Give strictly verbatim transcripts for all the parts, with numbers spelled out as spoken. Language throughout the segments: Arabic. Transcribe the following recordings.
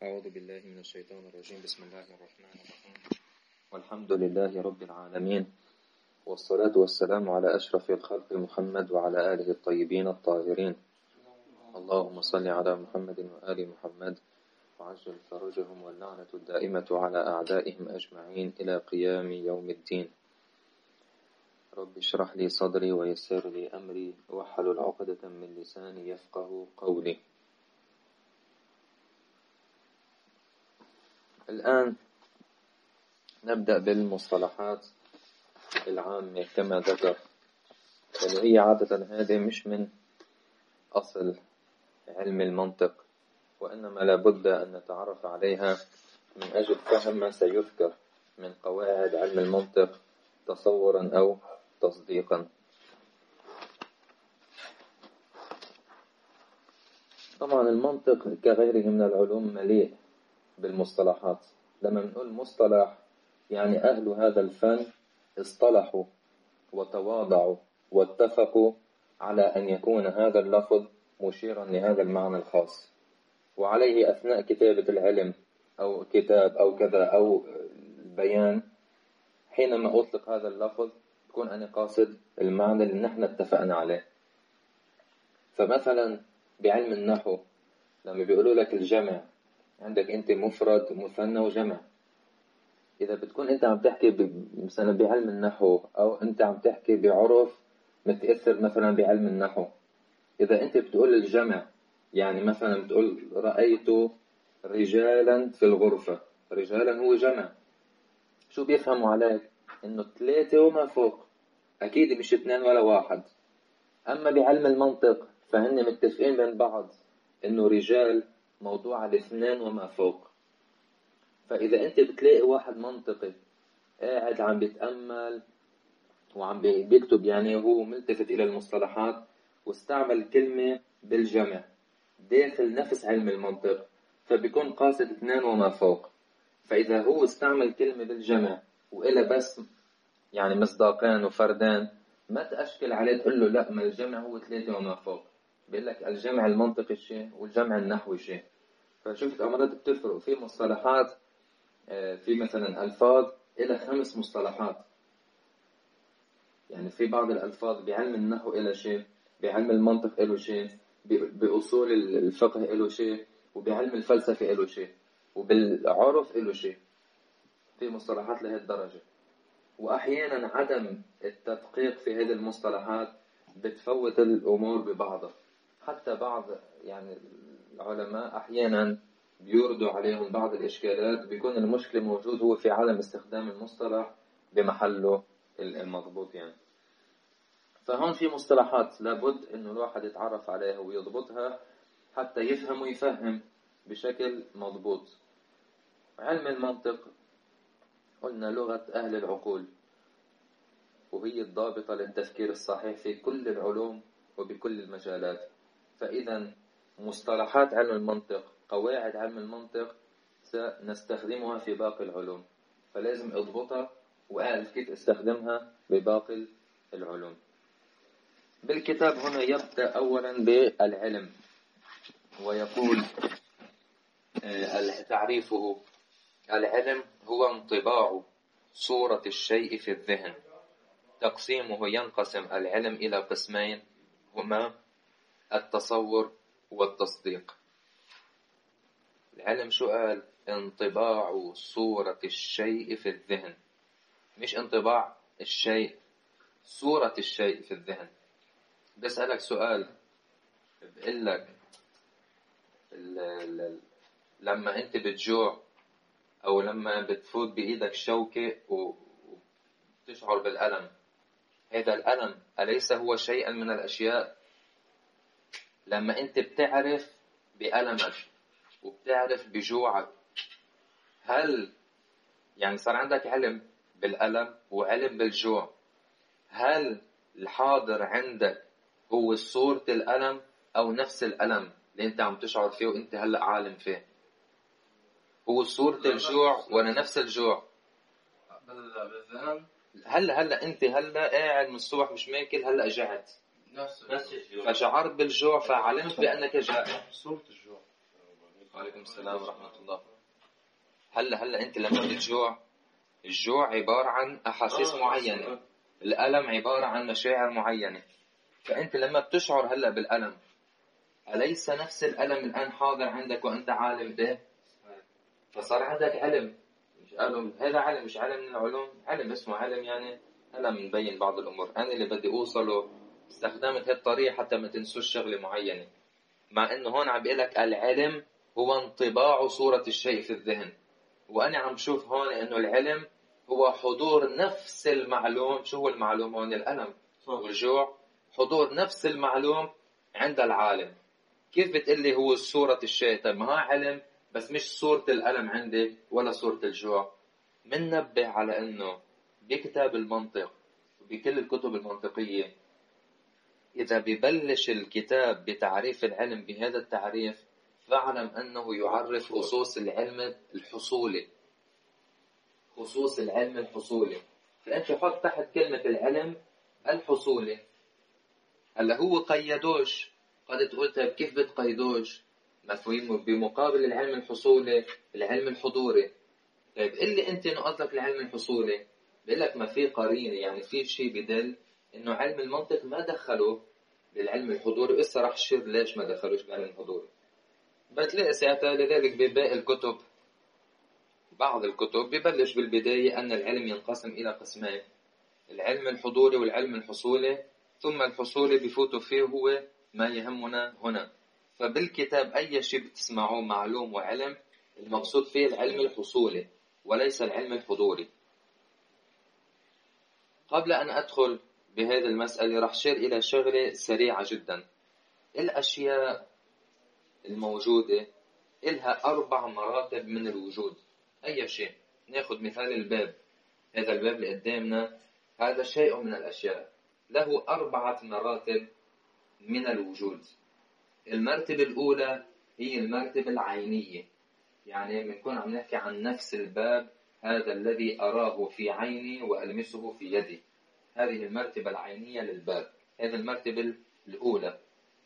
أعوذ بالله من الشيطان الرجيم. بسم الله الرحمن الرحيم. والحمد لله رب العالمين، والصلاة والسلام على أشرف الخلق محمد وعلى آله الطيبين الطاهرين. اللهم صل على محمد وآل محمد وعجل فرجهم، واللعنة الدائمة على أعدائهم أجمعين إلى قيام يوم الدين. رب اشرح لي صدري ويسر لي أمري واحلل عقدة من لساني يفقه قولي. الآن نبدأ بالمصطلحات العامة كما ذكر، اللي هي عادة هذه مش من أصل علم المنطق، وإنما لابد أن نتعرف عليها من أجل فهم ما سيذكر من قواعد علم المنطق تصورا أو تصديقا. طبعا المنطق كغيره من العلوم مليء بالمصطلحات. لما نقول مصطلح يعني أهل هذا الفن اصطلحوا وتواضعوا واتفقوا على أن يكون هذا اللفظ مشيرا لهذا المعنى الخاص، وعليه أثناء كتابة العلم أو كتاب أو كذا أو بيان، حينما أطلق هذا اللفظ تكون أنا قاصد المعنى اللي نحن اتفقنا عليه. فمثلا بعلم النحو لما بيقولوا لك الجمع، عندك أنت مفرد مثنى وجمع. إذا بتكون أنت عم تحكي مثلا بعلم النحو، أو أنت عم تحكي بعرف متأثر مثلا بعلم النحو، إذا أنت بتقول الجمع يعني مثلا بتقول رأيت رجالا في الغرفة، رجالا هو جمع، شو بيفهموا عليك؟ إنه ثلاثة وما فوق، أكيد مش اثنين ولا واحد. أما بعلم المنطق فهن متفقين بين بعض إنه رجال موضوع على اثنين وما فوق. فإذا أنت بتلاقي واحد منطقي قاعد عم بيتأمل وعم بيكتب، يعني هو ملتفت إلى المصطلحات واستعمل كلمة بالجمع داخل نفس علم المنطق، فبيكون قاصد اثنين وما فوق. فإذا هو استعمل كلمة بالجمع وإلا بس يعني مصداقين وفردان، ما تأشكل عليه تقول له لا، ما الجمع هو ثلاثة وما فوق. بيقول لك الجمع المنطقي شيء والجمع النحوي شيء. فشفت أمرات بتفرق في مصطلحات، في مثلا ألفاظ إلى خمس مصطلحات. يعني في بعض الألفاظ بعلم النحو إلى شيء، بعلم المنطق إله شيء، بأصول الفقه إله شيء، وبعلم الفلسفة إله شيء، وبالعرف إله شيء. في مصطلحات لهذه الدرجة. وأحيانا عدم التدقيق في هذه المصطلحات بتفوت الأمور ببعضها. حتى بعض يعني العلماء أحيانا بيوردوا عليهم بعض الإشكالات، بيكون المشكلة موجود هو في عدم استخدام المصطلح بمحله المضبوط يعني. فهون في مصطلحات لابد إنه الواحد يتعرف عليها ويضبطها حتى يفهم ويفهم بشكل مضبوط. علم المنطق قلنا لغة أهل العقول، وهي الضابطة للتفكير الصحيح في كل العلوم وبكل المجالات. فإذا مصطلحات علم المنطق، قواعد علم المنطق سنستخدمها في باقي العلوم، فلازم اضبطها وأعرف كيف استخدمها بباقي العلوم. بالكتاب هنا يبدأ أولا بالعلم ويقول تعريفه: العلم هو انطباع صورة الشيء في الذهن. تقسيمه ينقسم العلم إلى قسمين، هما التصور والتصديق. العلم شو قال؟ انطباع صورة الشيء في الذهن، مش انطباع الشيء، صورة الشيء في الذهن. بسألك سؤال، بقول لك لما انت بتجوع او لما بتفوت بايدك شوكة وتشعر بالألم، هذا الألم أليس هو شيئا من الأشياء؟ لما انت بتعرف بألمك وبتعرف بجوعك، هل يعني صار عندك علم بالألم وعلم بالجوع، هل الحاضر عندك هو صورة الألم أو نفس الألم اللي انت عم تشعر فيه وانت هلأ عالم فيه؟ هو صورة الجوع ولا نفس الجوع؟ هلا هلا انت هلا قاعد من الصبح مش ماكل، هلا جعت، نفس الجوع، فشعرت بالجوع فعلمت بأنك جائع. صورة الجوع وعليكم السلام ورحمة الله. هلا هلا أنت لما بتجوع، الجوع عبارة عن أحاسيس معينة، الألم عبارة عن مشاعر معينة. فأنت لما بتشعر هلا بالألم، أليس نفس الألم الآن حاضر عندك وأنت عالم به؟ فصار عندك علم. مش علم، هذا علم، مش علم من العلوم، علم اسمه علم، يعني علم مبين بعض الأمور. أنا اللي بدي أوصله استخدمت هالطريقة حتى ما تنسوش شغلة معينة، مع إنه هون عم بيقلك العلم هو انطباع صورة الشيء في الذهن، وأنا عم بشوف هون إنه العلم هو حضور نفس المعلوم. شو هو المعلوم هون؟ الألم والجوع، حضور نفس المعلوم عند العالم. كيف بتقلي هو صورة الشيء؟ طيب ما هو علم بس مش صورة الألم عندي ولا صورة الجوع. مننبه على إنه بكتاب المنطق وبكل الكتب المنطقية، إذا ببلش الكتاب بتعريف العلم بهذا التعريف، فاعلم أنه يعرف خصوص العلم الحصولي، خصوص العلم الحصولي. فأنت حط تحت كلمة العلم الحصولي. هلا هو قيدوش، قد تقول طيب كيف بتقيدوش؟ مفهوم بمقابل العلم الحصولي العلم الحضوري. طيب اللي انت قصدك العلم الحصولي، بقول لك ما في قرينه، يعني في شيء بدل انه علم المنطق ما دخلوه بالعلم الحضوري. إسا راح شير ليش ما دخلوش بالعلم الحضوري. بتلاقي ساعتها لذلك بباقي الكتب، بعض الكتب ببلش بالبداية أن العلم ينقسم إلى قسمين، العلم الحضوري والعلم الحصولي، ثم الحصولي بفوتوا فيه هو ما يهمنا هنا. فبالكتاب أي شيء بتسمعوه معلوم وعلم، المقصود فيه العلم الحصولي وليس العلم الحضوري. قبل أن أدخل بهذه المسألة راح شير إلى شغلة سريعة جدا. الأشياء الموجودة إلها أربع مراتب من الوجود. أي شيء، ناخذ مثال الباب، هذا الباب اللي قدامنا، هذا شيء من الأشياء له أربعة مراتب من الوجود. المرتبة الأولى هي المرتبة العينية، يعني بنكون عم نحكي عن نفس الباب، هذا الذي أراه في عيني وألمسه في يدي، هذه المرتبة العينية للباب، هذه المرتبة الأولى.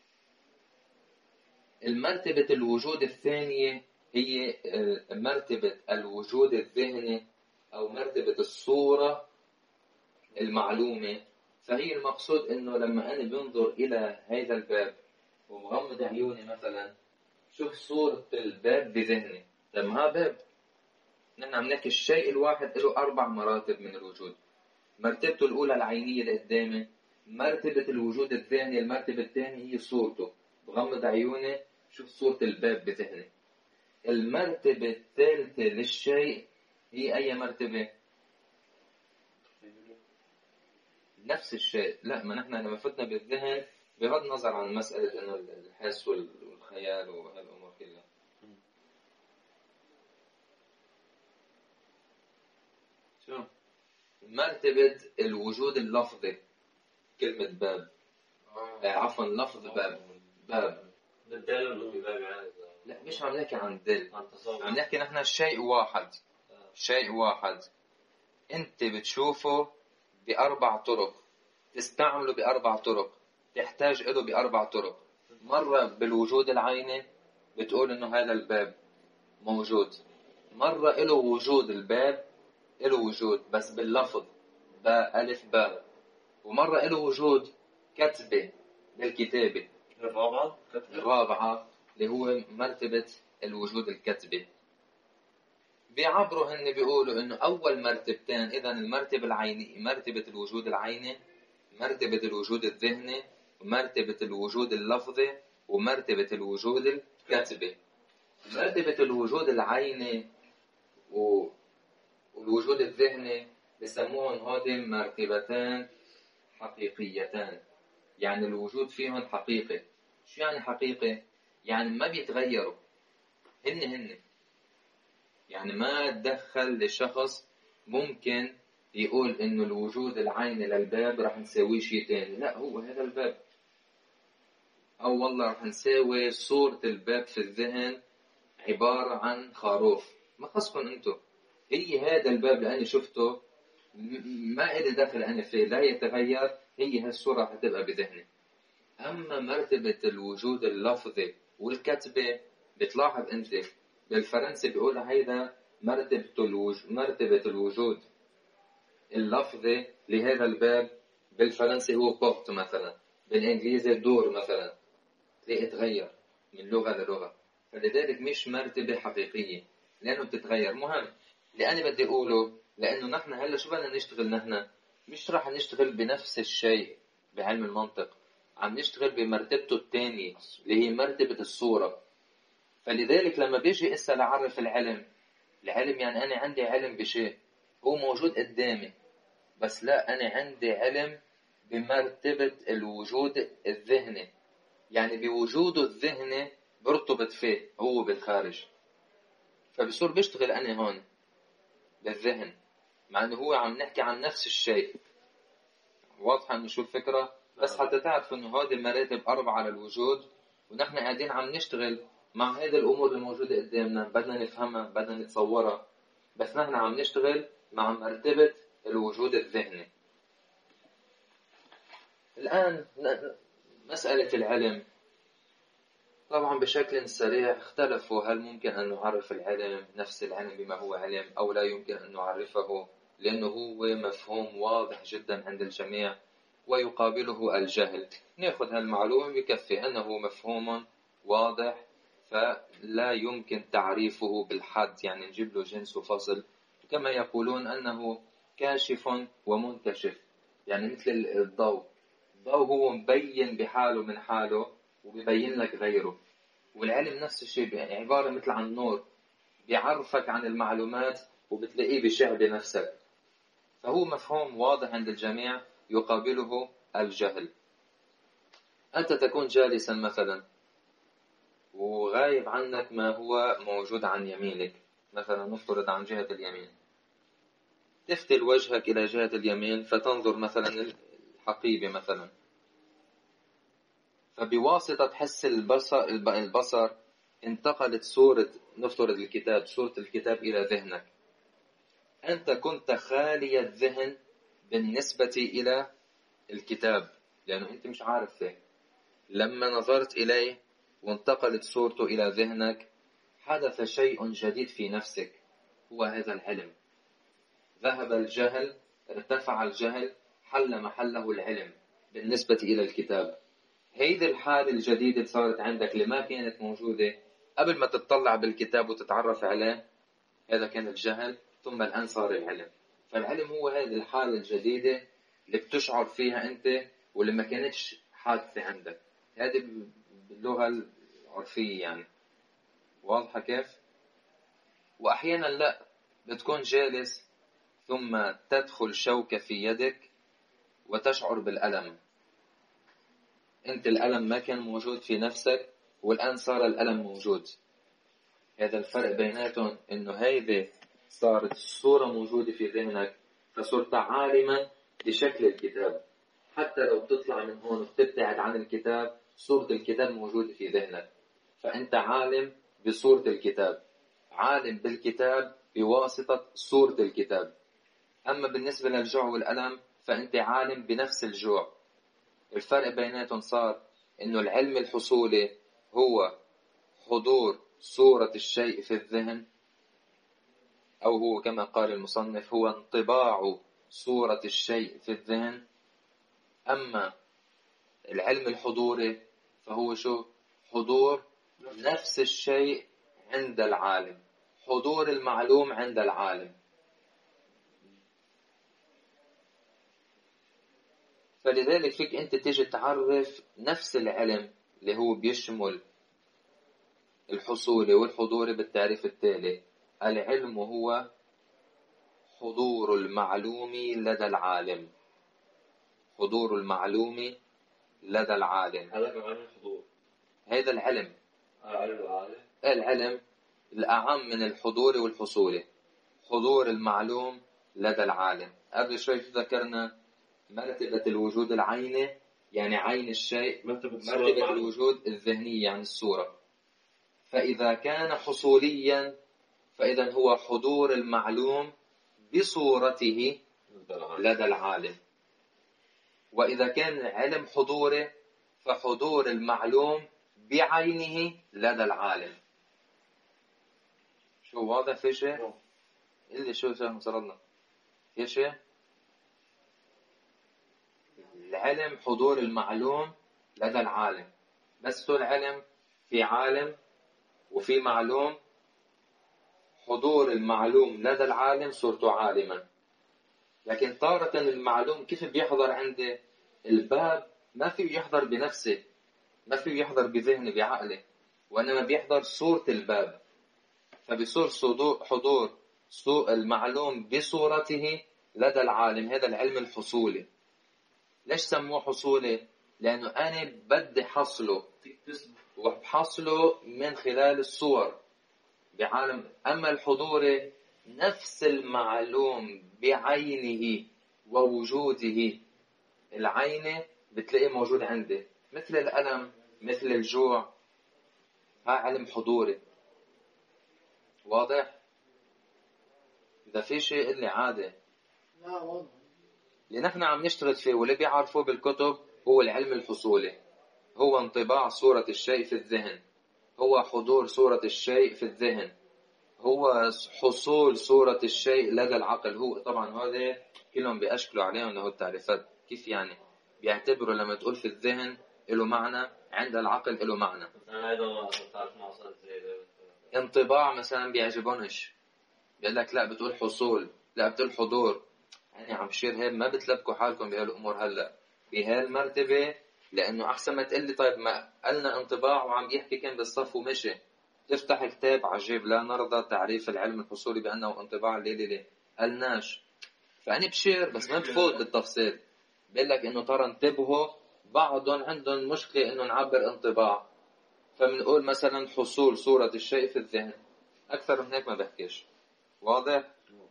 المرتبة الوجود الثانية هي مرتبة الوجود الذهني أو مرتبة الصورة المعلومة. فهي المقصود إنه لما أنا بنظر إلى هذا الباب ومغمض عيوني مثلا، شوف صورة الباب بذهني. لما ها باب، نحن عم نحكي الشيء الواحد له أربع مراتب من الوجود. مرتبته الأولى العينية اللي قدامي، مرتبة الوجود الذهني المرتبة الثانية هي صورته، بغمض عيوني شوف صورة الباب بذهني. المرتبة الثالثة للشيء هي أي مرتبة؟ نفس الشيء. لا، ما نحن لما فتنا بالذهن بغض النظر عن مسألة إنه الحس والخيال وهالأمور كلها. شو؟ مرتبة الوجود اللفظي، كلمة باب، آه. عفوا لفظ باب، باب بالدال ولا بباب عادي؟ لا، مش عم نحكي عن دل، عم نحكي نحن شيء واحد، آه. شيء واحد انت بتشوفه بأربع طرق، تستعمله بأربع طرق، تحتاج له بأربع طرق. مرة بالوجود العيني بتقول إنه هذا الباب موجود، مرة له وجود الباب، له وجود بس باللفظ باء ألف باء، ومرة له وجود كتبة بالكتابة. الرابعة الرابعة اللي هو مرتبة الوجود الكتبة. بيعبروا هن بيقولوا إنه أول مرتبتين إذن المرتبة العينية، مرتبة الوجود العيني، مرتبة الوجود الذهني، ومرتبة الوجود اللفظي، ومرتبة الوجود الكتبي. مرتبة الوجود العيني والوجود الذهني بسموهم هودين مرتبتان حقيقيتان، يعني الوجود فيهم حقيقي. شو يعني حقيقي؟ يعني ما بيتغيروا، هن هن يعني ما تدخل لشخص ممكن يقول إنه الوجود العيني للباب رح نسويه شيء تاني. لا، هو هذا الباب، أو والله رح نسوي صورة الباب في الذهن عبارة عن خروف. ما خصكم أنتو، هي هذا الباب اللي أنا شفته ما إلي دخل أنا فيه، لا يتغير، هي هالصورة هتبقى بذهني. أما مرتبة الوجود اللفظي والكتبة بتلاحظ أنت بالفرنسي بيقولها هيدا مرتبة الوجود، مرتبة الوجود اللفظي لهذا الباب. بالفرنسي هو بورت مثلا، بالإنجليزي دور مثلا، تلاقي تغير من لغة للغة. فلذلك مش مرتبة حقيقية لأنه بتتغير. مهم اللي أنا بدي أقوله، لأنه نحن هلا شو بدنا نشتغل؟ نحن مش راح نشتغل بنفس الشيء بعلم المنطق، عم نشتغل بمرتبته الثانية اللي هي مرتبة الصورة. فلذلك لما بيجي إسا لعرف العلم، العلم يعني أنا عندي علم بشيء هو موجود قدامي، بس لا، أنا عندي علم بمرتبة الوجود الذهني، يعني بوجوده الذهني برتبط فيه هو بالخارج. فبصير بيشتغل أنا هون بالذهن، مع أنه هو عم نحكي عن نفس الشيء. واضحة أنه شو الفكرة؟ بس حتى تعرف أنه هذه المراتب أربعة للوجود، ونحن قاعدين عم نشتغل مع هذه الأمور الموجودة قدامنا، بدنا نفهمها، بدنا نتصورها، بس نحن عم نشتغل مع مرتبة الوجود الذهني. الآن مسألة العلم طبعا بشكل سريع اختلفوا، هل ممكن أن نعرف العلم نفس العلم بما هو علم أو لا يمكن أن نعرفه، لأنه هو مفهوم واضح جدا عند الجميع ويقابله الجهل. نأخذ هالمعلومة بكفي أنه مفهوم واضح فلا يمكن تعريفه بالحد، يعني نجيب له جنس وفصل. كما يقولون أنه كاشف ومنكشف، يعني مثل الضوء، الضوء هو مبين بحاله من حاله وبيبين لك غيره. والعلم نفس الشيء، يعني عبارة مثل عن نور بيعرفك عن المعلومات وبتلاقيه بشع بنفسك. فهو مفهوم واضح عند الجميع يقابله الجهل. أنت تكون جالسا مثلا وغايب عنك ما هو موجود عن يمينك، مثلا نفترض عن جهة اليمين، تفتل وجهك إلى جهة اليمين فتنظر مثلا الحقيبة مثلا، فبواسطة حس البصر, البصر انتقلت صورة، نفترض الكتاب، صورة الكتاب إلى ذهنك. أنت كنت خالي الذهن بالنسبة إلى الكتاب لأنه أنت مش عارف فيه. لما نظرت إليه وانتقلت صورته إلى ذهنك حدث شيء جديد في نفسك، هو هذا العلم. ذهب الجهل، ارتفع الجهل، حل محله العلم بالنسبة إلى الكتاب. هيدي الحالة الجديدة اللي صارت عندك اللي ما كانت موجودة قبل ما تطلع بالكتاب وتتعرف عليه، هذا كان الجهل، ثم الآن صار العلم. فالعلم هو هذه الحالة الجديدة اللي بتشعر فيها أنت واللي ما كانتش حادثة عندك. هذه باللغة العرفية يعني. واضحة كيف؟ وأحيانا لا، بتكون جالس ثم تدخل شوكة في يدك وتشعر بالألم. أنت الألم ما كان موجود في نفسك والآن صار الألم موجود. هذا الفرق بيناتهم، إنه هيدا صارت الصورة موجودة في ذهنك فصرت عالما بشكل الكتاب. حتى لو بتطلع من هون وبتبتعد عن الكتاب صورة الكتاب موجودة في ذهنك، فأنت عالم بصورة الكتاب، عالم بالكتاب بواسطة صورة الكتاب. أما بالنسبة للجوع والألم فأنت عالم بنفس الجوع. الفرق بيناتهم صار إنه العلم الحصولي هو حضور صورة الشيء في الذهن، أو هو كما قال المصنف هو انطباع صورة الشيء في الذهن. أما العلم الحضوري فهو شو؟ حضور نفس الشيء عند العالم، حضور المعلوم عند العالم. فلذلك فيك أنت تيجي تعرف نفس العلم اللي هو بيشمل الحصولي والحضوري بالتعريف التالي: العلم هو حضور المعلوم لدى العالم. حضور المعلوم لدى العالم، هذا معنى الحضور. هذا العلم. العلم العالم العلم الأعم من الحضور والحصول، حضور المعلوم لدى العالم. قبل شوي ذكرنا مرتبة الوجود العيني، يعني عين الشيء، مرتبة, مرتبة الوجود الذهنية يعني الصورة. فإذا كان حصوليا فإذا هو حضور المعلوم بصورته لدى العالم. وإذا كان علم حضوري فحضور المعلوم بعينه لدى العالم. شو واضح في شيء؟ اللي شو شو وصلنا في شيء؟ العلم حضور المعلوم لدى العالم، بس هو العلم في عالم وفي معلوم. حضور المعلوم لدى العالم صرته عالما، لكن تارة المعلوم كيف بيحضر عندي؟ الباب ما فيه يحضر بنفسه، ما فيه يحضر بذهنه بعقله، وإنما بيحضر صورة الباب، فبصور حضور سوء المعلوم بصورته لدى العالم. هذا العلم الحصولي. ليش سموه حصولي؟ لأنه أنا بدي حصله، وبحصله من خلال الصور بعالم. أما الحضوري نفس المعلوم بعينه ووجوده، العينة بتلاقيه موجود عندي، مثل الألم، مثل الجوع. ها علم حضوري. واضح؟ إذا في شيء اللي عادة لا واضح. اللي نحن عم نشتغل فيه واللي بيعرفوه بالكتب هو العلم الحصولي. هو انطباع صورة الشيء في الذهن، هو حضور صورة الشيء في الذهن، هو حصول صورة الشيء لدى العقل. هو طبعا هذا كلهم بيأشكلوا عليهم له التعريفات. كيف يعني؟ بيعتبروا لما تقول في الذهن له معنى، عند العقل له معنى. أنا أيضا تعرف ما وصلت زي ده. انطباع مثلا بيعجبونش، بيقول لك لا بتقول حصول، لا بتقول حضور. يعني عم بشير هيك ما بتلبكوا حالكم بهالامور هلا بهالمرتبه، لانه احسن ما تقول لي طيب ما قلنا انطباع وعم بيحكي كان بالصف ومشي. تفتح كتاب عجيب لا نرضى تعريف العلم الحصولي بانه انطباع ليه ليه قالناش. فانا بشير بس ما بفوت بالتفصيل. بقول لك انه ترى انتبهوا، بعضهم عندهم مشكله انه نعبر انطباع، فبنقول مثلا حصول صوره الشيء في الذهن. اكثر من هيك ما بحكيش. واضح؟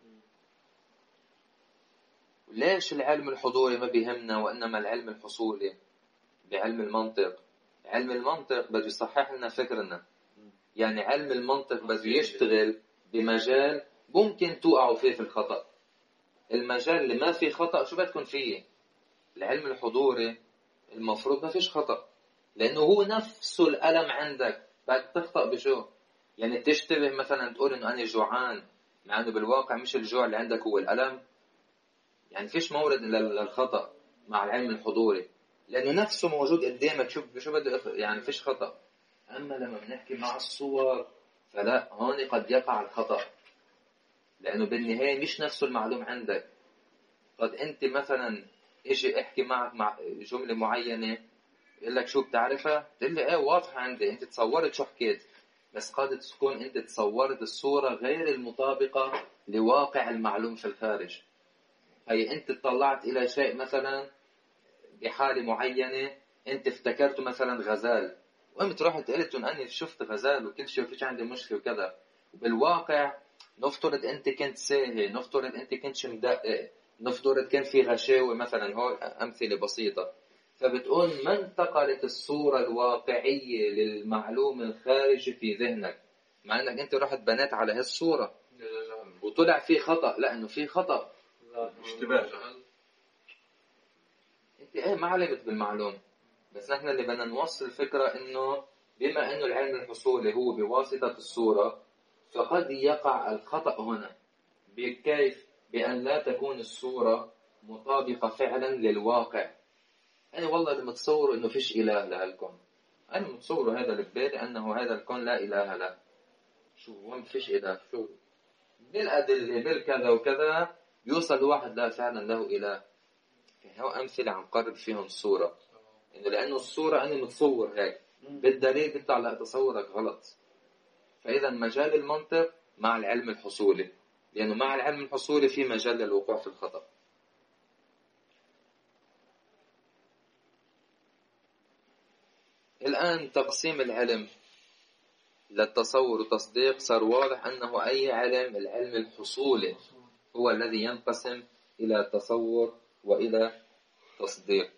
ليش العلم الحضوري ما بيهمنا وإنما العلم الحصولي بعلم المنطق؟ علم المنطق بده يصحح لنا فكرنا. يعني علم المنطق بده يشتغل بمجال ممكن توقعوا فيه في الخطأ. المجال اللي ما فيه خطأ شو بدكن فيه؟ العلم الحضوري المفروض ما فيش خطأ، لأنه هو نفسه الألم عندك. بدك تخطأ بشو؟ يعني تشتبه مثلا تقول إنه أنا جوعان، مع إنه بالواقع مش الجوع اللي عندك هو الألم. يعني فيش مورد للخطأ مع العلم الحضوري، لأنه نفسه موجود قدامك. شوف شو بده يعني فيش خطأ. أما لما بنحكي مع الصور فلا، هون قد يقع الخطأ، لأنه بالنهاية مش نفسه المعلوم عندك. قد أنت مثلا إجي أحكي معك مع جملة معينة، يقول لك شو بتعرفها؟ تقول لي إيه واضحة عندي، أنت تصورت شو حكيت، بس قد تكون أنت تصورت الصورة غير المطابقة لواقع المعلوم في الخارج. هي أنت اطلعت إلى شيء مثلا بحالة معينة، أنت افتكرته مثلا غزال، وقمت رحت قلت أني شفت غزال وكل شيء وفيش عندي مشكلة وكذا. بالواقع نفترض أنت كنت ساهي، نفترض أنت كنت مدقق، نفترض كان في غشاوة مثلا. هون أمثلة بسيطة. فبتقول ما انتقلت الصورة الواقعية للمعلوم الخارجي في ذهنك، مع أنك أنت رحت بنيت على هالصورة وطلع في خطأ. لأنه في خطأ، اشتباه. انت ايه ما علمت بالمعلوم. بس نحن اللي بدنا نوصل الفكرة انه بما انه العلم الحصولي هو بواسطة الصورة، فقد يقع الخطأ هنا. بكيف؟ بأن لا تكون الصورة مطابقة فعلا للواقع. أنا والله اللي متصور انه فيش إله لهالكون، أنا متصور هذا البالي أنه هذا الكون لا إله له. شو وين فيش إله؟ شو بالأدلة بالكذا وكذا يوصل الواحد لا فعلا له إله. هو أمثلة عم قرب فيهم الصورة، إنه لأنه الصورة أنا متصور هيك، بالدليل بيطلع لا تصورك غلط. فإذا مجال المنطق مع العلم الحصولي، لأنه مع العلم الحصولي في مجال للوقوع في الخطأ. الآن تقسيم العلم للتصور والتصديق صار واضح أنه أي علم، العلم الحصولي هو الذي ينقسم إلى تصور وإلى تصديق.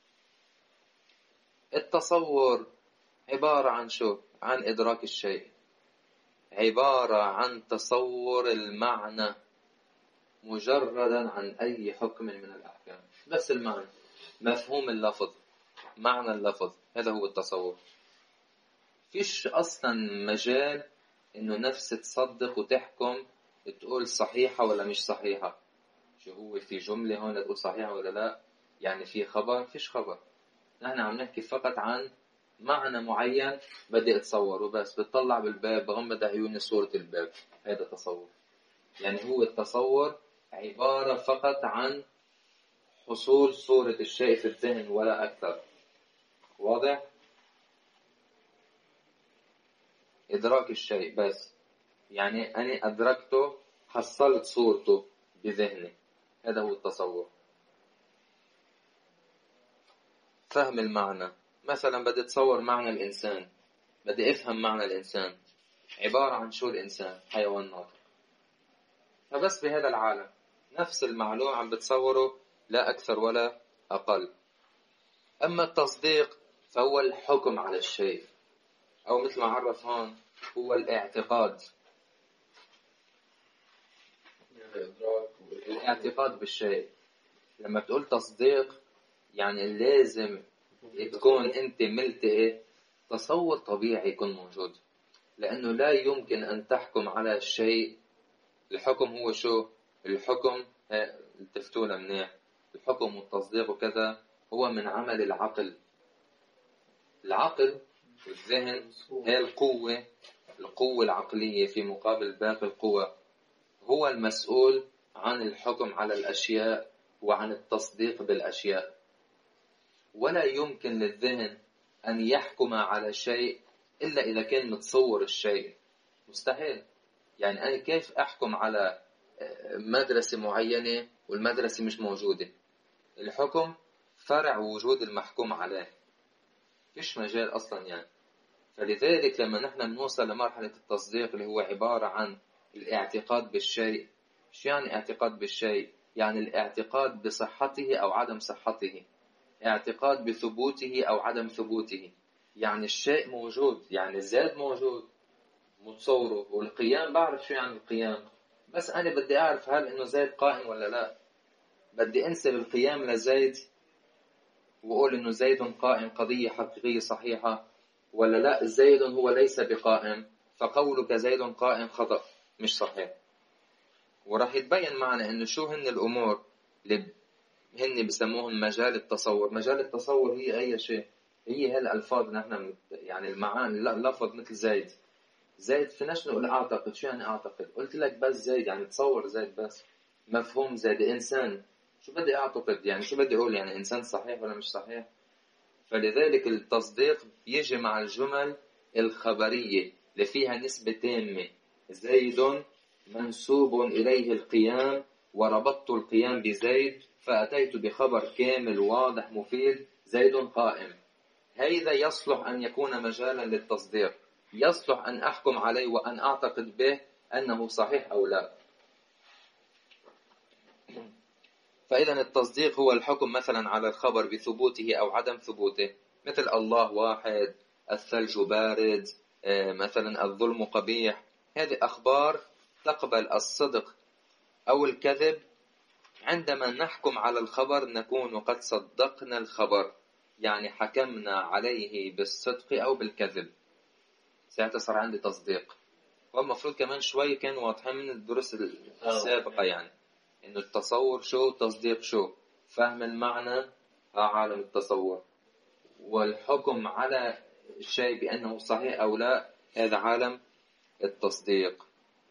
التصور عبارة عن شو؟ عن إدراك الشيء، عبارة عن تصور المعنى مجردا عن أي حكم من الأحكام. بس المعنى، مفهوم اللفظ، معنى اللفظ، هذا هو التصور. فيش أصلا مجال إنه نفس تصدق وتحكم تقول صحيحة ولا مش صحيحة. شو هو في جملة هون تقول صحيحة ولا لا؟ يعني في خبر فيش خبر. نحن عم نحكي فقط عن معنى معين بدي أتصوره بس. بتطلع بالباب بغمض عيوني صورة الباب، هذا تصور. يعني هو التصور عبارة فقط عن حصول صورة الشيء في الذهن ولا أكثر. واضح؟ إدراك الشيء بس، يعني أنا أدركته، حصلت صورته بذهني، هذا هو التصور. فهم المعنى، مثلا بدي أتصور معنى الإنسان، بدي أفهم معنى الإنسان عبارة عن شو الإنسان، حيوان ناطق. فبس بهذا العالم نفس المعلومة عم بتصوره لا أكثر ولا أقل. أما التصديق فهو الحكم على الشيء، أو مثل ما عرف هون هو الاعتقاد. الاعتقاد بالشيء. لما تقول تصديق يعني لازم تكون أنت ملتقي تصور طبيعي يكون موجود، لأنه لا يمكن أن تحكم على الشيء. الحكم هو شو؟ الحكم التفتونا منيح، الحكم والتصديق وكذا هو من عمل العقل. العقل والذهن هي القوة، القوة العقلية في مقابل باقي القوى، هو المسؤول عن الحكم على الأشياء وعن التصديق بالأشياء. ولا يمكن للذهن أن يحكم على شيء إلا إذا كان متصور الشيء. مستحيل. يعني أنا كيف أحكم على مدرسة معينة والمدرسة مش موجودة؟ الحكم فرع وجود المحكوم عليه، فيش مجال أصلا يعني. فلذلك لما نحن نوصل لمرحلة التصديق اللي هو عبارة عن الاعتقاد بالشيء. شو يعني اعتقاد بالشيء؟ يعني الاعتقاد بصحته أو عدم صحته، اعتقاد بثبوته أو عدم ثبوته. يعني الشيء موجود، يعني الزاد موجود متصوره، والقيام بعرف شو يعني القيام، بس أنا بدي أعرف هل إنه زيد قائم ولا لا. بدي أنسب القيام لزيد وأقول إنه زيد قائم قضية حقيقية صحيحة، ولا لا زيد هو ليس بقائم، فقولك زيد قائم خطأ مش صحيح. وراح يتبين معنا إنه شو هن الأمور اللي هن بسموهم مجال التصور. مجال التصور هي أي شيء، هي هالألفاظ نحن يعني المعاني. لا لفظ مثل زيد، زيد فيناش نقول أعتقد. شو يعني أعتقد؟ قلت لك بس زيد يعني تصور زيد بس. مفهوم زيد إنسان، شو بدي أعتقد يعني؟ شو بدي أقول يعني إنسان صحيح ولا مش صحيح؟ فلذلك التصديق يجي مع الجمل الخبرية اللي فيها نسبة تامة. زيد منسوب إليه القيام، وربطت القيام بزيد فأتيت بخبر كامل واضح مفيد، زيد قائم. هذا يصلح أن يكون مجالا للتصديق، يصلح أن أحكم عليه وأن أعتقد به أنه صحيح أو لا. فإذا التصديق هو الحكم مثلا على الخبر بثبوته أو عدم ثبوته، مثل الله واحد، الثلج بارد، مثلا الظلم قبيح. هذه أخبار تقبل الصدق أو الكذب. عندما نحكم على الخبر نكون قد صدقنا الخبر، يعني حكمنا عليه بالصدق أو بالكذب، ساعتها صار عندي تصديق. والمفروض كمان شوي كان واضحين من الدروس السابقة يعني إنه التصور شو، تصديق شو. فهم المعنى ها عالم التصور، والحكم على الشيء بأنه صحيح أو لا هذا عالم التصديق.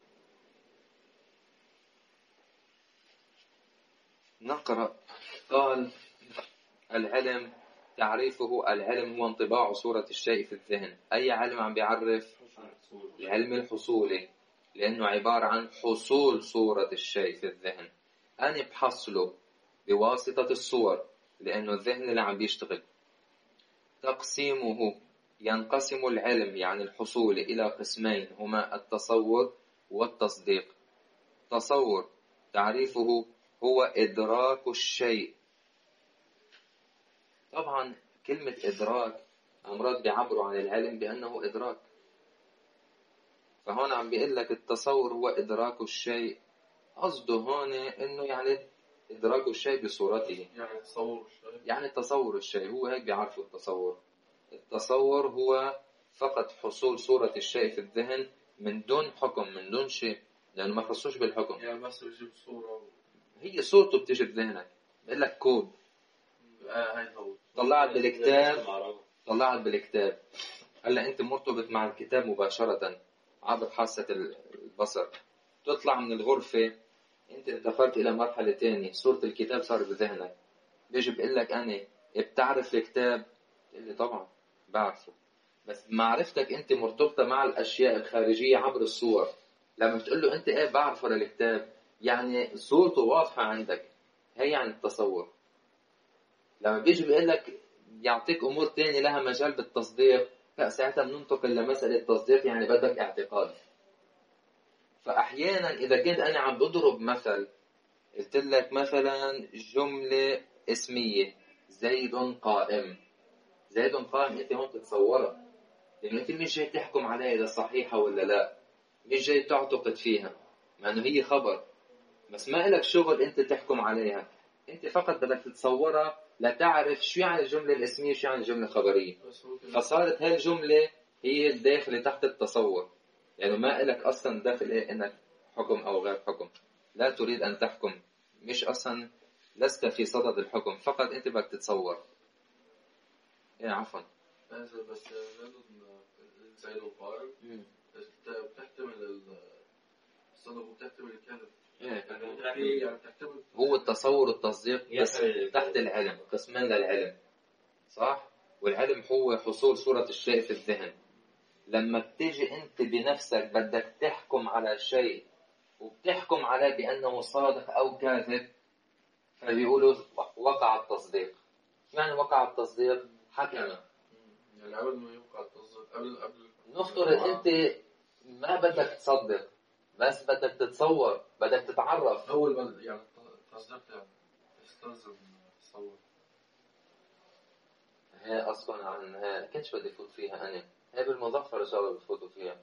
نقرأ. قال العلم تعريفه: العلم هو انطباع صورة الشيء في الذهن. أي علم عم بيعرف؟ العلم الحصولي، لأنه عبارة عن حصول صورة الشيء في الذهن. أنا بحصله بواسطة الصور، لأنه الذهن اللي عم بيشتغل. تقسيمه: ينقسم العلم يعني الحصول إلى قسمين، هما التصور والتصديق. تصور تعريفه هو إدراك الشيء. طبعا كلمة إدراك أمراض بيعبروا عن العلم بأنه إدراك، فهون عم بيقول لك التصور هو إدراك الشيء. قصده هون إنه يعني إدراك الشيء بصورته، يعني تصور الشيء، يعني تصور الشيء. هو هيك بيعرفوا التصور. التصور هو فقط حصول صورة الشيء في الذهن من دون حكم، من دون شيء، لأنه ما خصوش بالحكم. يعني بس بجيب صورة و... هي صورته بتيجي بذهنك، بقول لك كود آه هاي هو طلعت بالكتاب، طلعت بالكتاب. هلا انت مرتبط مع الكتاب مباشرة عبر حاسة البصر، تطلع من الغرفة انت انتقلت الى مرحلة تانية، صورة الكتاب صار بذهنك. بيجي بقول لك انا بتعرف الكتاب؟ تقول لي طبعا بعرفه، بس معرفتك انت مرتبطة مع الاشياء الخارجية عبر الصور. لما بتقول له انت ايه بعرفه للكتاب، يعني صورته واضحة عندك، هي يعني التصور. لما بيجي بيقول لك يعطيك امور تانية لها مجال بالتصديق، لا ساعتها بننتقل لمسألة تصديق، يعني بدك اعتقاد. فاحيانا اذا كنت انا عم بضرب مثل، قلت لك مثلا جملة اسمية زيد قائم، زيد قائم، انت هون تتصورها، لانه انت مش جاي تحكم عليها اذا صحيحة ولا لا، مش جاي تعتقد فيها، مع انه هي خبر، بس ما إلك شغل انت تحكم عليها، انت فقط بدك تتصورها لتعرف شو يعني الجملة الاسمية شو يعني الجملة الخبرية. فصارت هاي الجملة هي الداخلة تحت التصور، يعني ما إلك اصلا داخل ايه انك حكم او غير حكم، لا تريد ان تحكم، مش اصلا لست في صدد الحكم، فقط انت بدك تتصور. ايه عفوا. بس زيد القائم بتحتمل الصدق وبتحتمل الكذب. إيه. هو التصور والتصديق بس تحت العلم، قسمان للعلم، صح؟ والعلم هو حصول صورة الشيء في الذهن. لما بتيجي انت بنفسك بدك تحكم على شيء وبتحكم عليه بأنه صادق أو كاذب، فبيقولوا وقع التصديق. يعني وقع التصديق حكم، يعني قبل ما يوقع التصديق، قبل قبل نفترض انت ما بدك تصدق، بس بدك تتصور، بدك تتعرف. أول ما يعني التصديق يعني تستلزم تصور. هي أصلا عن هي كنتش بدي فوت فيها أنا، هي بالمظفر إن شاء الله بتفوتوا فيها.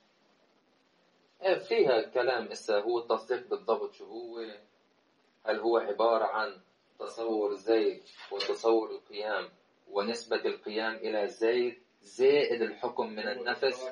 هي فيها كلام إسا هو التصديق بالضبط شو هو، هل هو عبارة عن تصور زيد وتصور القيام ونسبة القيام إلى زيد زائد الحكم من النفس.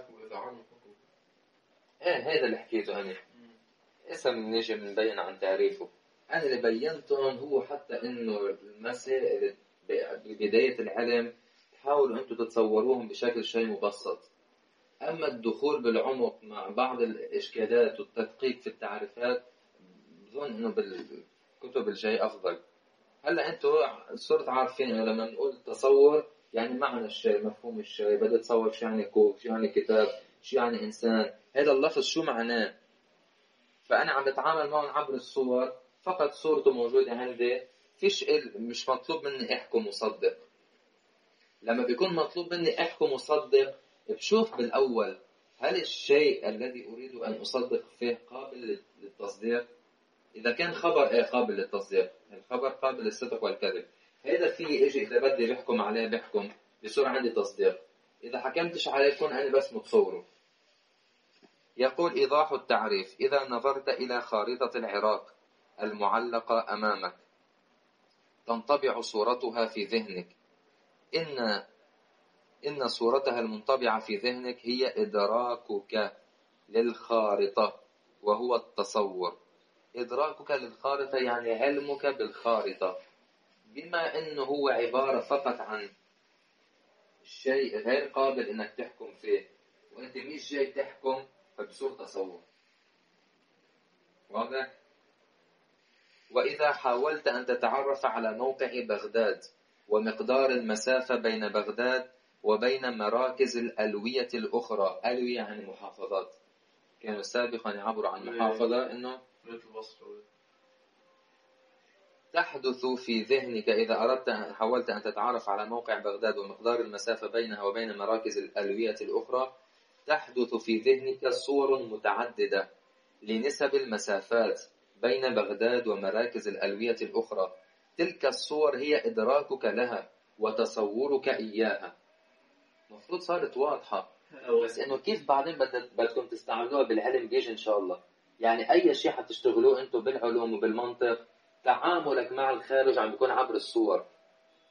ايه هذا اللي حكيته أنا، اسم نجي منبين عن تعريفه. أنا اللي بينتهم هو حتى إنه المسائل ببداية العلم تحاولوا أنتم تتصوروهم بشكل شيء مبسط، أما الدخول بالعمق مع بعض الإشكالات والتدقيق في التعريفات بظن إنه بالكتب الجاي أفضل. هلا أنتم صرت عارفين إنه لما نقول تصور يعني معنى الشيء، مفهوم الشيء، بدي أتصور شو يعني كوب، شو يعني كتاب، شو يعني إنسان، هذا اللفظ شو معناه. فأنا عم بتعامل معهم عبر الصور، فقط صورته موجودة عندي، فيش مش مطلوب مني أحكم وصدق. لما بيكون مطلوب مني أحكم وصدق بشوف بالأول هل الشيء الذي أريد أن أصدق فيه قابل للتصديق. إذا كان خبر إيه قابل للتصديق، الخبر قابل للصدق والكذب، هذا فيه إجي إذا بدي بحكم عليه بحكم بصير عندي تصديق. إذا حكمتش عليه كون أنا بس متصوره. يقول إيضاح التعريف: إذا نظرت إلى خارطة العراق المعلقة أمامك تنطبع صورتها في ذهنك، إن إن صورتها المنطبعة في ذهنك هي إدراكك للخارطة وهو التصور. إدراكك للخارطة يعني علمك بالخارطة، بما إنه هو عبارة فقط عن شيء غير قابل إنك تحكم فيه، وأنت مش جاي تحكم، فبصير تصور. واضح؟ وإذا حاولت أن تتعرف على موقع بغداد ومقدار المسافة بين بغداد وبين مراكز الألوية الأخرى، ألوية يعني محافظات، كانوا سابقا يعبروا عن محافظة إنه تحدث في ذهنك إذا أردت أن حاولت أن تتعرف على موقع بغداد ومقدار المسافة بينها وبين مراكز الألوية الأخرى، تحدث في ذهنك صور متعددة لنسب المسافات بين بغداد ومراكز الألوية الأخرى. تلك الصور هي إدراكك لها وتصورك إياها. مفروض صارت واضحة، بس إنه كيف بعدين بدكم تستعملوها بالعلم بيجي إن شاء الله. يعني أي شيء حتشتغلوه أنتم بالعلوم وبالمنطق، تعاملك مع الخارج عم بيكون عبر الصور.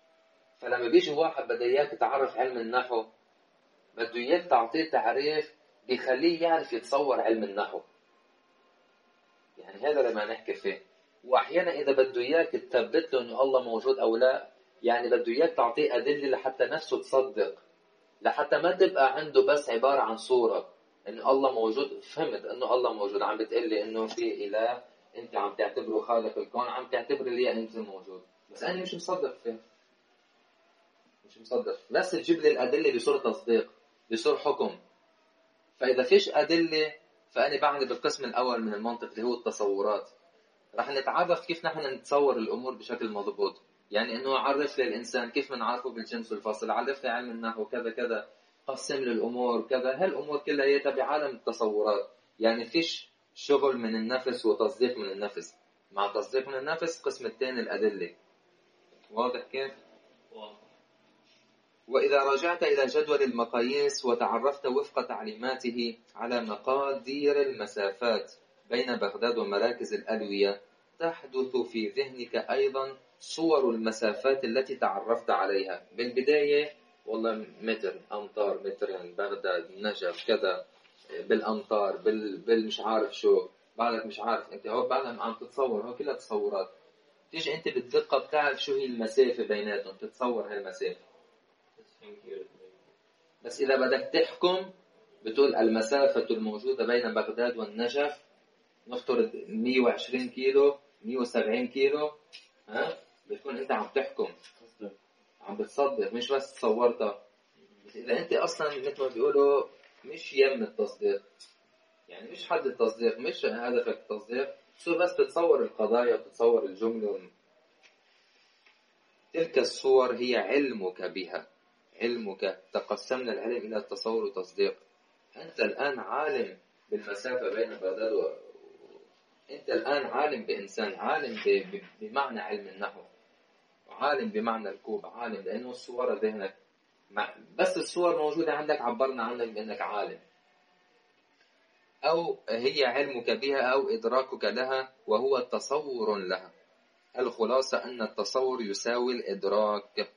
فلما بيجي واحد بده إياك تعرف علم النحو، بده إياك تعطيه تعريف بيخليه يعرف يتصور علم النحو. يعني هذا لما نحكي فيه. وأحيانا إذا بده إياك تثبت له إنه الله موجود أو لا، يعني بده إياك تعطيه أدلة لحتى نفسه تصدق، لحتى ما تبقى عنده بس عبارة عن صورة إنه الله موجود. فهمت إنه الله موجود، عم بتقلي إنه في إله، أنت عم تعتبره خالق الكون، عم تعتبر لي أنت موجود، بس أنا مش مصدق فيه، مش مصدق. بس تجيب لي الأدلة بصورة تصديق، بصورة حكم. فإذا فيش أدلة، فأنا بعمل بالقسم الأول من المنطق اللي هو التصورات. رح نتعرف كيف نحن نتصور الأمور بشكل مضبوط. يعني إنه أعرف للإنسان كيف منعرفه بالجنس والفصل، عرف لي علم النحو كذا كذا، قسم للأمور كذا. هالأمور كلها هي بعالم التصورات. يعني فيش شغل من النفس وتصديق من النفس. مع تصديق من النفس قسم الثاني الأدلة. واضح كيف؟ واضح. وإذا رجعت إلى جدول المقاييس وتعرفت وفق تعليماته على مقادير المسافات بين بغداد ومراكز الألوية، تحدث في ذهنك أيضا صور المسافات التي تعرفت عليها. بالبداية والله متر، أمتار، مترين، بغداد، نجف، كذا، بالأمتار، بال... بالمش عارف شو، بعدك مش عارف. أنت هو بعدها عم تتصور، هو كلها تصورات. تيجي أنت بالدقة بتعرف شو هي المسافة بيناتهم، تتصور هالمسافة. بس إذا بدك تحكم بتقول المسافة الموجودة بين بغداد والنجف نفترض مية وعشرين كيلو، مية وسبعين كيلو، ها؟ بتكون أنت عم تحكم، عم بتصدق، مش بس تصورتها. بس إذا أنت أصلا مثل ما بيقولوا مش يم التصديق، يعني مش حد التصديق، مش هدفك التصديق، شو بس تتصور القضايا وتتصور الجملة. تلك الصور هي علمك بها. علمك، تقسمنا العلم إلى التصور والتصديق. أنت الآن عالم بالمسافة بين بغداد و... أنت الآن عالم بإنسان، عالم ب... ب... بمعنى علم النحو، عالم بمعنى الكوب، عالم لأنه الصور ذهنك. مع... بس الصور موجودة عندك، عبرنا عنك بأنك عالم. أو هي علمك بها أو إدراكك لها وهو تصور لها. الخلاصة أن التصور يساوي الإدراك.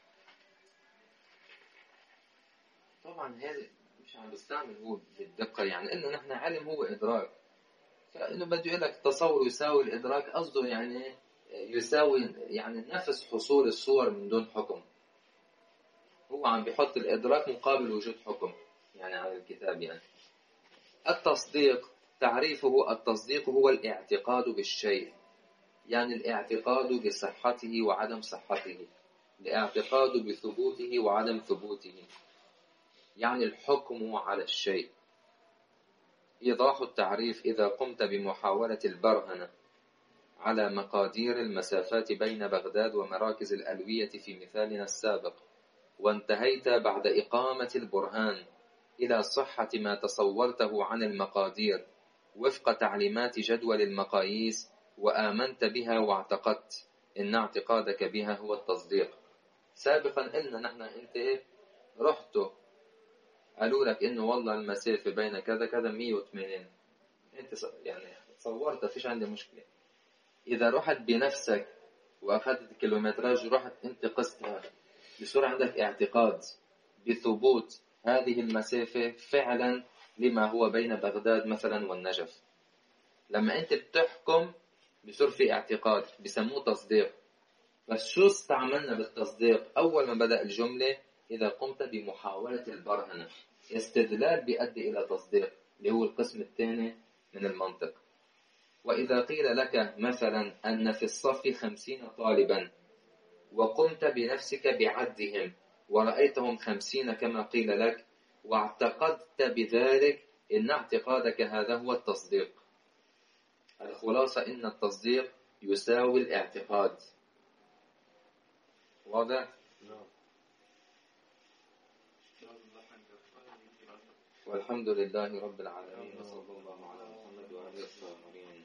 طبعا هذا مش عم بستعمل هو بالدقة، يعني إنه نحن علم هو إدراك. فإنه بده يقول لك التصور يساوي الإدراك، قصده يعني يساوي يعني نفس حصول الصور من دون حكم. هو عم بيحط الإدراك مقابل وجود حكم، يعني على الكتاب. يعني التصديق تعريفه: التصديق هو الاعتقاد بالشيء، يعني الاعتقاد بصحته وعدم صحته، الاعتقاد بثبوته وعدم ثبوته، يعني الحكم على الشيء. إيضاح التعريف: إذا قمت بمحاولة البرهنة على مقادير المسافات بين بغداد ومراكز الألوية في مثالنا السابق، وانتهيت بعد إقامة البرهان إلى صحة ما تصورته عن المقادير وفق تعليمات جدول المقاييس، وآمنت بها واعتقدت إن اعتقادك بها هو التصديق. سابقا قلنا نحن أنت رحت قالوا لك إنه والله المسافة بين كذا كذا مية وثمانين، أنت يعني تصورت، فيش عندي مشكلة. إذا رحت بنفسك وأخذت الكيلومتراج ورحت أنت قستها، بصير عندك اعتقاد بثبوت هذه المسافة فعلا لما هو بين بغداد مثلا والنجف. لما أنت بتحكم بصير في اعتقاد، بسموه تصديق. بس شو استعملنا بالتصديق؟ أول ما بدأ الجملة: إذا قمت بمحاولة البرهنة. استدلال بيؤدي إلى تصديق، اللي هو القسم الثاني من المنطق. وإذا قيل لك مثلا أن في الصف خمسين طالبا، وقمت بنفسك بعدهم ورأيتهم خمسين كما قيل لك، واعتقدت بذلك، إن اعتقادك هذا هو التصديق. الخلاصة إن التصديق يساوي الاعتقاد. واضح؟ والحمد لله رب العالمين، وصلى الله على محمد وآله الطاهرين.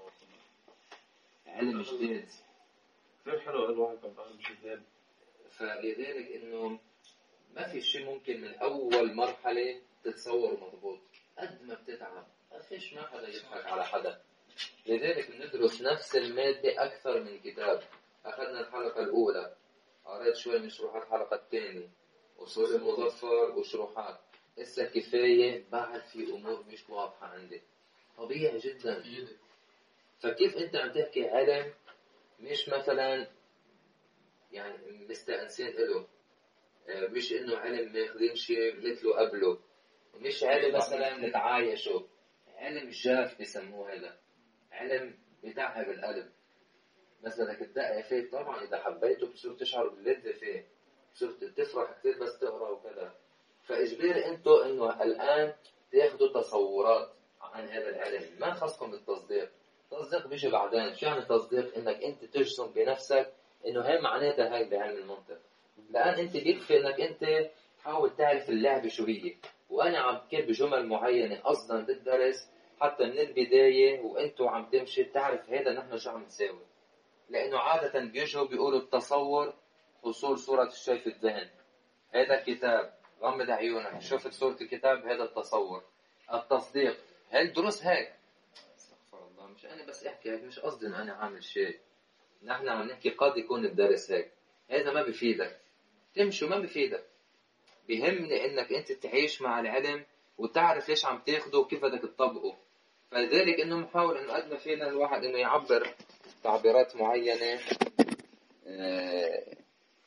علم جديد كثير حلو الواحد بعلم جديد. فلذلك إنه ما في شيء ممكن من أول مرحلة تتصور مضبوط. قد ما بتتعب ما فيش، ما حدا يضحك على حدا. لذلك بندرس نفس المادة أكثر من كتاب. أخذنا الحلقة الأولى، قرأت شوي من شروحات الحلقة الثانية، وصول المظفر وشروحات. هسه كفاية، بعد في أمور مش واضحة عندي، طبيعي جدا. أكيد. فكيف أنت عم تحكي علم مش مثلا يعني مستأنسين إله، آه، مش إنه علم ماخذين شيء مثله قبله، مش علم مثلا نتعايشوا، علم جاف بسموه هذا، علم بتعب القلب. بس بدك تدقق فيه طبعا، إذا حبيته بتصير تشعر باللذة فيه، بتصير تفرح كثير بس تقرأ وكذا. فإجباري أنتوا إنه الآن تاخذوا تصورات عن هذا العلم، ما خصكم بالتصديق. التصديق بيجي بعدين. شو يعني تصديق؟ إنك أنت تجزم بنفسك إنه هي معناتها هاي بعلم المنطق. الآن أنت بيكفي إنك أنت تحاول تعرف اللعبة شو هي، وأنا عم بحكي بجمل معينة أصلا بالدرس حتى من البداية، وأنتوا عم تمشي تعرف هذا نحن شو عم نساوي. لأنه عادة بيجوا بيقولوا التصور حصول صورة الشيء في الذهن. هذا الكتاب، غمض عيونك شفت صورة الكتاب، هذا التصور. التصديق، هل دروس هيك؟ استغفر الله، مش أنا بس أحكي هيك، مش قصدي إن أنا عامل شيء. نحن عم نحكي قد يكون الدرس هيك، هذا ما بفيدك، تمشي ما بفيدك. بيهمني إنك أنت تعيش مع العلم وتعرف ليش عم تاخده وكيف بدك تطبقه. فلذلك إنه محاول إنه قد ما فينا الواحد إنه يعبر تعبيرات معينة، آه،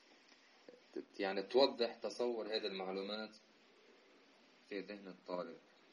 يعني توضح تصور هذه المعلومات في ذهن الطالب.